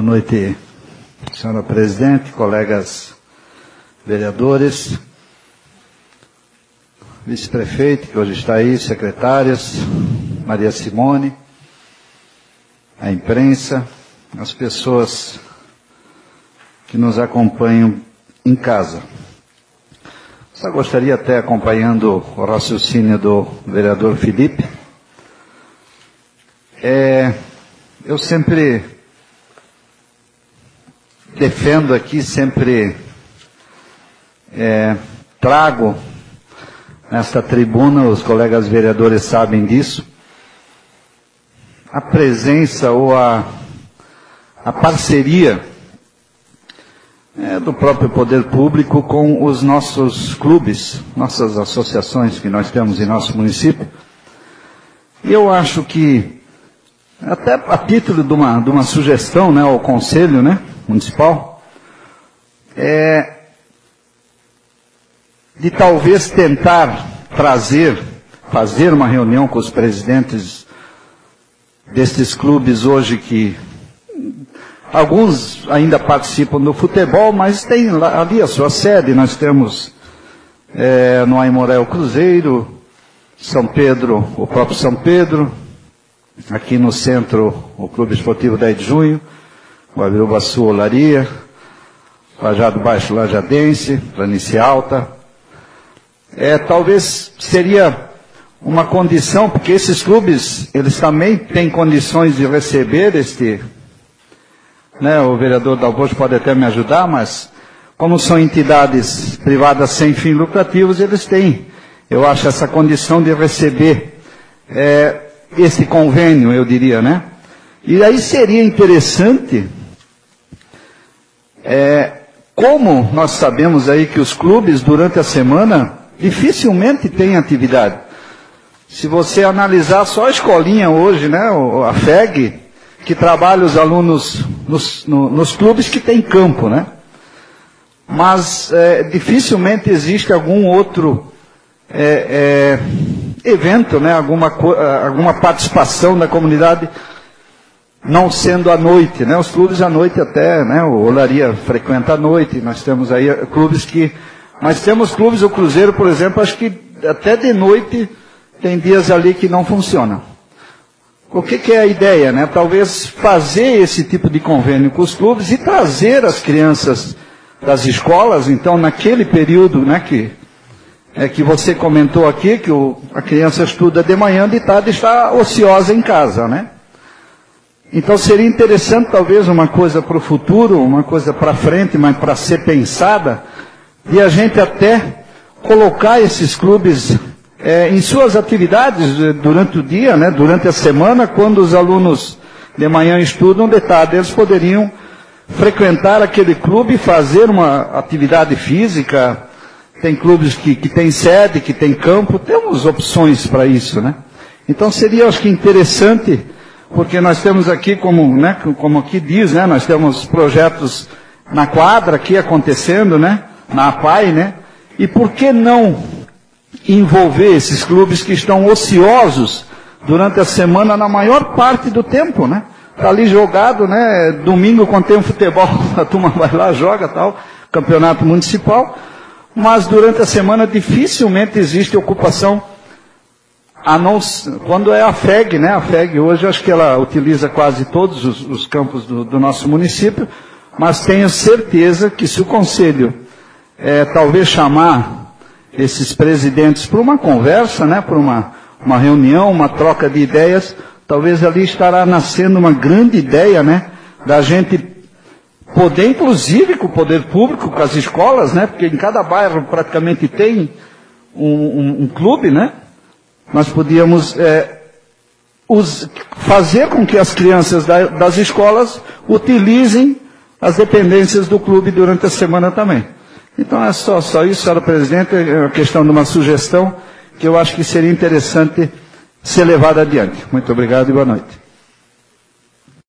Boa noite, senhora presidente, colegas vereadores, vice-prefeito, que hoje está aí, secretárias, Maria Simone, a imprensa, as pessoas que nos acompanham em casa. Só gostaria até, acompanhando o raciocínio do vereador Felipe, eu sempre defendo aqui, sempre trago nesta tribuna, os colegas vereadores sabem disso, a presença ou a parceria do próprio poder público com os nossos clubes, nossas associações que nós temos em nosso município. E eu acho que, até a título de uma sugestão, ao Conselho, Municipal, de talvez tentar fazer uma reunião com os presidentes destes clubes hoje que alguns ainda participam do futebol, mas tem ali a sua sede. Nós temos no Aimoré o Cruzeiro, São Pedro, o próprio São Pedro, aqui no centro o Clube Esportivo 10 de Junho, Guabirubaçu Olaria, Lajado Baixo Lajadense, Planície Alta. Talvez seria uma condição, porque esses clubes, eles também têm condições de receber o vereador Dalbos pode até me ajudar, mas como são entidades privadas sem fins lucrativos, eles têm, eu acho, essa condição de receber esse convênio, eu diria, E aí seria interessante, como nós sabemos aí que os clubes durante a semana dificilmente têm atividade. Se você analisar só a escolinha hoje, a FEG, que trabalha os alunos nos clubes que tem campo, Mas dificilmente existe algum outro evento, alguma participação da comunidade, não sendo à noite, Os clubes à noite até, o Olaria frequenta à noite, nós temos aí clubes que... Mas temos clubes, o Cruzeiro, por exemplo, acho que até de noite tem dias ali que não funcionam. O que é a ideia, Talvez fazer esse tipo de convênio com os clubes e trazer as crianças das escolas, então naquele período, que você comentou aqui, que a criança estuda de manhã, de tarde está ociosa em casa, Então seria interessante talvez uma coisa para o futuro, uma coisa para frente, mas para ser pensada, e a gente até colocar esses clubes em suas atividades durante o dia, durante a semana, quando os alunos de manhã estudam, de tarde eles poderiam frequentar aquele clube e fazer uma atividade física. Tem clubes que têm sede, que têm campo, temos opções para isso, Então seria, acho que interessante, porque nós temos aqui, como aqui diz, nós temos projetos na quadra aqui acontecendo, na APAI, e por que não envolver esses clubes que estão ociosos durante a semana na maior parte do tempo, Está ali jogado, domingo quando tem um futebol, a turma vai lá, joga tal, campeonato municipal, mas durante a semana dificilmente existe ocupação, quando é a FEG, A FEG hoje acho que ela utiliza quase todos os campos do nosso município, mas tenho certeza que se o Conselho talvez chamar esses presidentes para uma conversa, para uma reunião, uma troca de ideias, talvez ali estará nascendo uma grande ideia, da gente poder, inclusive com o poder público, com as escolas, porque em cada bairro praticamente tem um clube, Nós podíamos fazer com que as crianças das escolas utilizem as dependências do clube durante a semana também. Então é só isso, senhora presidente, é uma questão de uma sugestão que eu acho que seria interessante ser levada adiante. Muito obrigado e boa noite.